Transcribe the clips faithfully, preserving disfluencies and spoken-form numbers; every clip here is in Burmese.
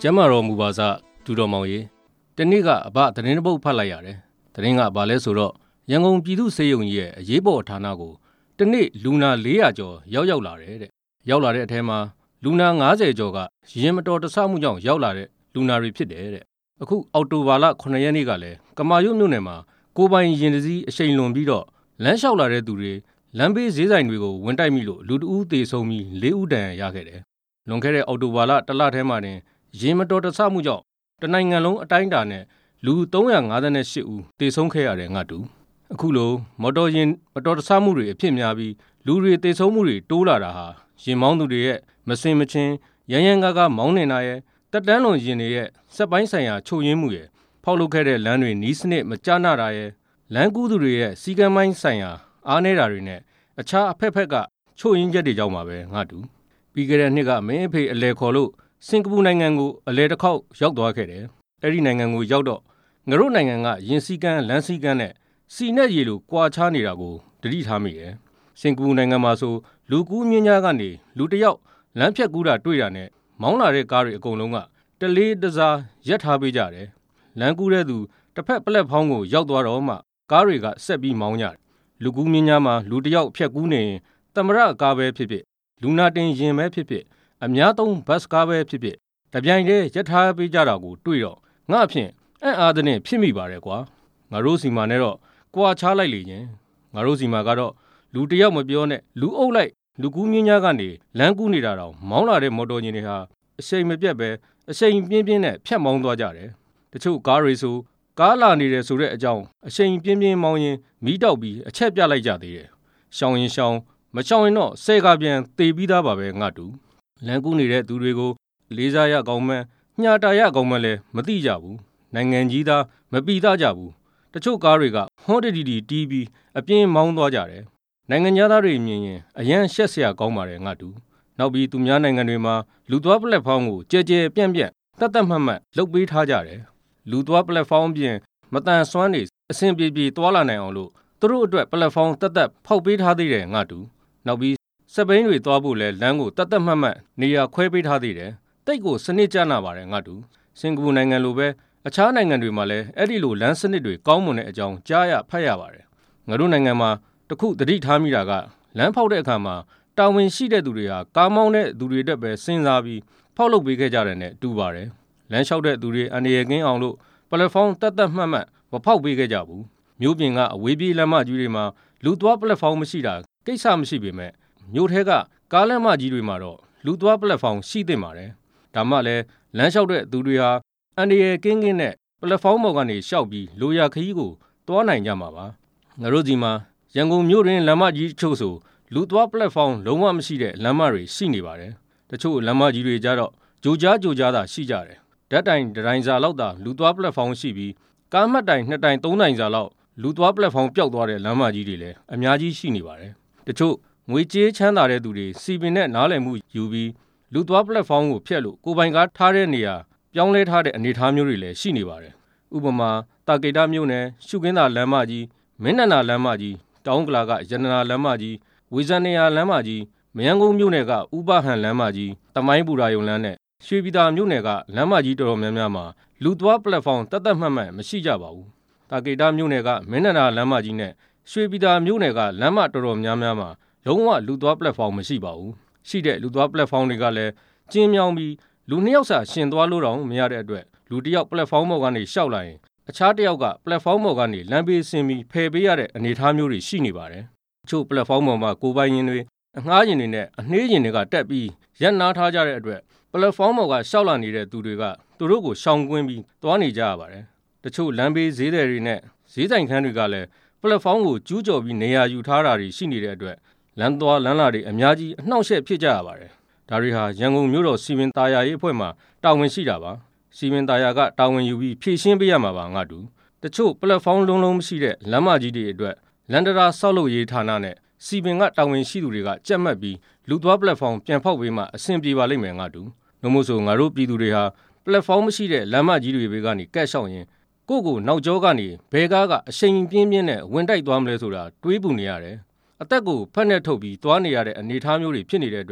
ကျမ်းမာတော်မူပါစဒူတော်မောင်ရေတနေ့ကအဘသတင်းတစ်ပုဒ်ဖတ်လိုက်ရတယ်သတင်းကဘာလဲဆိုတော့ရန်ကုန်ပြည်သူ့ဆေးရုံကြီးရဲ့အရေးပေါ်ဌာနကိုတနေ့လူနာလေးရာကျော်ရောက်ရောက်လာတယ်တဲ့ရောက်လာတဲ့အထဲမှာလူနာငါးဆယ်ကျော်ကရင်မတော်တဆမှုကြောင့်ရောက်လာတဲ့လူနာတွေဖြစ်တယ်တဲ့အခုအောက်တိုဘာလခုနှစ်ရက်နေ့ကလည်းကမာရွတ်မြို့နယ်မှာကိုပိုင်ရင်တစည်းအရှိန်လွန်ပြီးတော့လမ်းလျှောက်လာတဲ့သူတွေလမ်းဘေးဈေးဆိုင်တွေကိုဝင်တိုက်မိလို့လူတဦးသေဆုံးပြီးလေးဦးဒဏ်ရာရခဲ့တယ်လွန်ခဲ့တဲ့အောက်တိုဘာလတစ်လထဲမှာတင်ရင်မတော်တဆမှုကြောင့်တနိုင်ငံလုံးအတိုင်းအတာနဲ့လူသုံးရာငါးဆယ်ရှစ်ဦးသေဆုံးခဲ့ရတယ်ငါတူအခုလိုမော်တော်ယာဉ်မတော်တဆမှုတွေအဖြစ်များပြီးလူတွေသေဆုံးမှုတွေတိုးလာတာဟာယာဉ်မောင်းသူတွေရဲ့မစင်မချင်းရန်ရန်ကားကားမောင်းနေတာရဲ့တက်တန်းလွန်ယာဉ်တွေရဲ့စက်ပိုင်းဆိုင်ရာချို့ယွင်းမှုရဲ့ဖောက်လုပ်ခဲ့တဲ့လမ်းတွေနီးစနစ်မကျနာတာရဲ့လမ်းကူးသူတွေရဲ့စီကံပိုင်းဆိုင်ရာအားနည်းတာတွေနဲ့အခြားအဖက်ဖက်ကချို့ယွင်းချက်တွေကြောင့်ပါပဲငါတူပြီးခဲ့တဲ့နှစ်ကမင်းအဖေအလဲခေါ်လို့စင်ကာပူနိုင်ငံကိုအလဲတစ်ခေါက်ရောက်သွားခဲ့တယ်အဲ့ဒီနိုင်ငံကိုရောက်တော့ငါတို့နိုင်ငံကယင်စီကံလမ်းစီကံနဲ့စီနဲ့ရေလိုကွာခြားနေတာကိုတတိထားမိတယ်စင်ကာပူနိုင်ငံမှာဆိုလူကူးမြင်းကြားကနေလူတစ်ယောက်လမ်းဖြတ်ကူးတာတွေ့တာနဲ့မောင်းလာတဲ့ကားတွေအကုန်လုံးကတလေးတစားရက်ထားပေးကြတယ်လမ်းကူးတဲ့သူတစ်ဖက်ပလက်ဖောင်းကိုရောက်သွားတော့မှကားတွေကဆက်ပြီးမောင်းကြတယ်လူကူးမြင်းကြားမှာလူတစ်ယောက်ဖြတ်ကူးနေရင်တမရကားပဲဖြစ်ဖြစ်လူနာတင်ရင်ပဲဖြစ်ဖြစ်အများသုံးဘတ်ကားပဲဖြစ်ဖြစ်တပြိုင်တည်းရက်ထားပေးကြတာကိုတွေ့တော့ငါအဖြစ်အံ့အားသဖြင့်ဖြစ်မိပါတယ်ကွာငါတို့စီမှာနဲ့တော့ကွာခြားလိုက်လေရင်ငါတို့စီမှာကတော့လူတယောက်မပြောနဲ့လူအုပ်လိုက်လူကူးမြင်းများကနေလမ်းကူးနေတာတော့မောင်းလာတဲ့မော်တော်ယာဉ်တွေဟာအရှိန်မပြတ်ပဲအရှိန်ပြင်းပြင်းနဲ့ဖြတ်မောင်းသွားကြတယ်တချို့ကားတွေဆိုကားလာနေတယ်ဆိုတဲ့အကြောင်းအရှိန်ပြင်းပြင်းမောင်းရင်မီးတောက်ပြီးအချက်ပြလိုက်ကြသေးတယ်ရှောင်းရင်ရှောင်းမရှောင်းရင်တော့ဆဲကားပြန်သေပြီးသားပါပဲငါတူလမ်းကူးနေတဲ့သူတွေကိုလေးစားရကောင်းမှန်းညှာတာရကောင်းမှန်းလည်းမသိကြဘူးနိုင်ငံကြီးသားမပီသားကြဘူးတချို့ကားတွေကဟွန်းတတီတီတီးပြီးအပြင်းမောင်းသွားကြတယ်နိုင်ငံသားတွေမြင်ရင်အရန်ရှက်စရာကောင်းပါတယ်ငါတူနောက်ပြီးသူများနိုင်ငံတွေမှာလူသွားပလက်ဖောင်းကိုကြဲကြဲပြန့်ပြန့်တတ်တတ်မှတ်မှတ်လုပ်ပေးထားကြတယ်လူသွားပလက်ဖောင်းပြင်မတန်ဆွမ်းနေအဆင်ပြေပြေသွားလာနိုင်အောင်လို့သူတို့အတွက်ပလက်ဖောင်းတတ်တတ်ဖောက်ပေးထားသေးတယ်ငါတူနောက်ပြီးစက်ဘိန်းတွေသွားဖို့လဲလမ်းကိုတတ်တတ်မှတ်မှတ်နေရာခွဲပေးထားသေးတယ်တိတ်ကိုစနစ်ကျနာပါတယ်ငါတူစင်ကာပူနိုင်ငံလိုပဲအခြားနိုင်ငံတွေမှာလည်းအဲ့ဒီလိုလမ်းစနစ်တွေကောင်းမွန်တဲ့အကြောင်းကြားရဖတ်ရပါတယ်ငါတို့နိုင်ငံမှာတခုသတိထားမိတာကလမ်းဖောက်တဲ့အခါမှာတာဝန်ရှိတဲ့သူတွေဟာကားမောင်းတဲ့သူတွေတက်ပဲစဉ်းစားပြီးဖောက်လုပ်ပေးခဲ့ကြတယ်နဲ့တူပါတယ်လမ်းလျှောက်တဲ့သူတွေအန္တရာယ်ကင်းအောင်လို့ပလက်ဖောင်းတက်တက်မှတ်မှတ်မဖောက်ပေးခဲ့ကြဘူးမြို့ပြင်ကအဝေးပြေးလမ်းမကြီးတွေမှာလူသွားပလက်ဖောင်းမရှိတာကိစ္စမရှိပေမဲ့မြို့ထဲကကားလမ်းမကြီးတွေမှာတော့လူသွားပလက်ဖောင်းရှိသင့်ပါတယ်ဒါမှလည်းလမ်းလျှောက်တဲ့သူတွေဟာအန္တရာယ်ကင်းကင်းနဲ့ပလက်ဖောင်းပေါ်ကနေရှောက်ပြီးလိုရာခရီးကိုသွားနိုင်ကြမှာပါငါတို့ဒီမှာရန်ကုန်မြို့တွင်လမ်းမကြီးချို့ဆိုလူသွားပလက်ဖောင်းလုံးဝမရှိတဲ့လမ်းမတွေရှိနေပါတယ်တချို့လမ်းမကြီးတွေကြတော့ဂျိုကြားဂျိုကြားသာရှိကြတယ်ဓာတ်တိုင်ဒိုင်စာလောက်သာလူသွားပလက်ဖောင်းရှိပြီးကားမှတ်တိုင်နှစ်တိုင်သုံးတိုင်စာလောက်လူသွားပလက်ဖောင်းပျောက်သွားတဲ့လမ်းမကြီးတွေလည်းအများကြီးရှိနေပါတယ်တချို့ငွေကြေးချမ်းသာတဲ့သူတွေစီပင်နဲ့နားလည်မှုယူပြီးလူသွားပလက်ဖောင်းကိုဖျက်လို့ကိုပိုင်ကားထားတဲ့နေရာပြောင်းလဲထားတဲ့အနေအထားမျိုးတွေလည်းရှိနေပါတယ်ဥပမာတာကိတမြို့နယ်ရှုခင်းသာလမ်းမကြီးမင်းနန္ဒာလမ်းမကြီးတောင်ကလာကရတနာလမ်းမကြီးဝေဇန်နေယာလမ်းမကြီးမယန်းကုန်းမြို့နယ်ကဥပဟန်လမ်းမကြီးတမိုင်းပူရာယုံလမ်းနဲ့ရွှေပြည်သာမြို့နယ်ကလမ်းမကြီးတော်တော်များများမှာလူသွားပလက်ဖောင်းတတ်တတ်မှတ်မှတ်မရှိကြပါဘူးတာကိတမြို့နယ်ကမင်းနန္ဒာလမ်းမကြီးနဲ့ရွှေပြည်သာမြို့နယ်ကလမ်းမတော်တော်များများမှာလုံးဝလူသွားပလက်ဖောင်းမရှိပါဘူးရှိတဲ့လူသွားပလက်ဖောင်းတွေကလည်းကျင်းမြောင်းပြီးလူနှစ်ယောက်စာရှင်သွားလို့တော့မရတဲ့အတွက်လူတစ်ယောက်ပလက်ဖောင်းပေါ်ကနေရှောက်လာရင်အခြားတစ်ယောက်ကပလက်ဖောင်းပေါ်ကနေလမ်းဘေးဆင်းပြီးဖယ်ပေးရတဲ့အနေအထားမျိုးတွေရှိနေပါတယ်။ချို့ပလက်ဖောင်းပေါ်မှာကိုပိုင်ရင်တွေအငှားရင်တွေနဲ့အနှေးရင်တွေကတက်ပြီးရက်နားထားကြတဲ့အတွက်ပလက်ဖောင်းပေါ်ကရှောက်လာနေတဲ့သူတွေကသူတို့ကိုရှောင်ကွင်းပြီးသွားနေကြရပါတယ်။တချို့လမ်းဘေးဈေးတွေတွေနဲ့ဈေးဆိုင်ခန်းတွေကလည်းပလက်ဖောင်းကိုကျူးကျော်ပြီးနေရာယူထားတာတွေရှိနေတဲ့အတွက်လမ်းသွားလမ်းလာတွေအများကြီးအနှောင့်အယှက်ဖြစ်ကြရပါတယ်။ဒါတွေဟာရန်ကုန်မြို့တော်စီမံသားယာရေးအဖွဲ့မှတာဝန်ရှိတာပါစီမံသားယာကတာဝန်ယူပြီးဖြည့်ရှင်းပေးရမှာပါငါတူတချို့ပလက်ဖောင်းလုံးလုံးမရှိတဲ့လမ်းမကြီးတွေအတွက်လန်ဒရာဆောက်လုပ်ရေးဌာနနဲ့စီမံကတာဝန်ရှိသူတွေကကြက်မှတ်ပြီးလူသွားပလက်ဖောင်းပြန်ဖောက်ပေးမှအဆင်ပြေပါလိမ့်မယ်ငါတူနှမို့ဆိုငါတို့ပြည်သူတွေဟာပလက်ဖောင်းမရှိတဲ့လမ်းမကြီးတွေဘေးကနေကက်ရှောက်ရင်ကိုယ့်ကိုနောက်ကျောကနေဘဲကားကအရှိန်ပြင်းပြင်းနဲ့ဝင်တိုက်သွားမလဲဆိုတာတွေးပူနေရတယ်အသက်ကိုဖက်နဲ့ထုတ်ပြီးသွားနေရတဲ့အနေအထားမျိုးတွေဖြစ်နေတဲ့အတွက်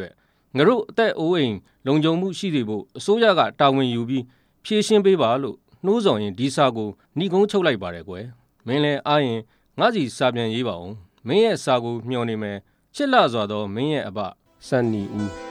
ငါတို့အသက်အိုးအိမ်လုံခြုံမှုရှိစေဖို့အစိုးရကတာဝန်ယူပြီးဖြည့်ရှင်းပေးပါလို့နှိုးဆော်ရင်ဒီစာကိုနှီးကုန်းချုပ်လိုက်ပါတယ်ကွယ်မင်းလည်းအားရင်ငါစီစာပြန်ရေးပါအောင်မင်းရဲ့စာကိုမျှော်နေမယ်ချစ်လှစွာသောမင်းရဲ့အဘစန္နီဦး